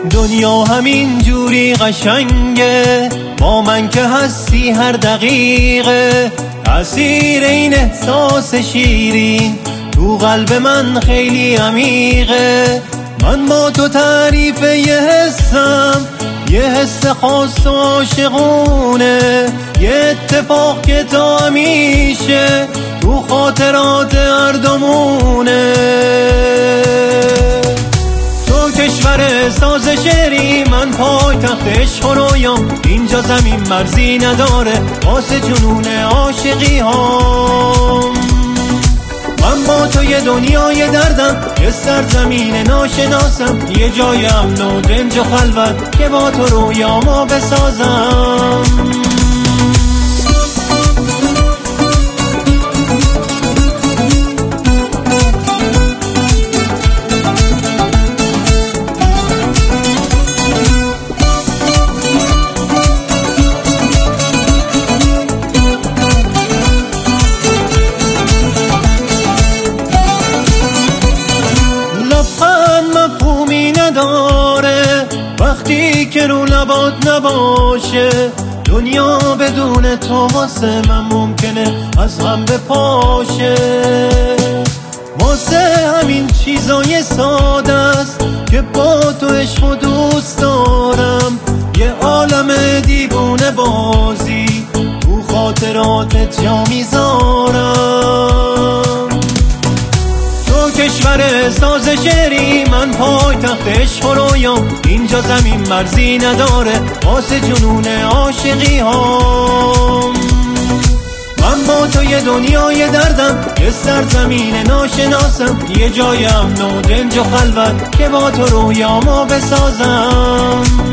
دنیا همین جوری قشنگه، با من که هستی هر دقیقه. تأثیر این احساس شیرین تو قلب من خیلی عمیقه. من با تو تعریف یه حسم، یه حس خاص و عاشقونه، یه اتفاق که تا همیشه تو خاطرات هر دومونه. تو کشور ساز شعری، من پایتخت عشق و رویام. اینجا زمین مرزی نداره واسه جنون عاشقی هام. من با تو یه دنیای دردم، یه سرزمین ناشناسم، یه جای امن و دنج و خلوت که با تو رویامو بسازم. وقتی که رو لبات نباشه، دنیا بدون تو واسه من ممکنه از هم بپاشه. واسه همین چیزای ساده است که با تو عشق و دوست دارم. یه عالم دیوونه بازی تو خاطراتت جا میذارم. کشور ساز شعری، من پایتخت عشق و رویام. اینجا زمین مرزی نداره واسه جنون عاشقی هام. من با تو یه دنیای دردم، یه سرزمین ناشناسم، یه جای امن و دنج و خلوت که با تو رویامو بسازم.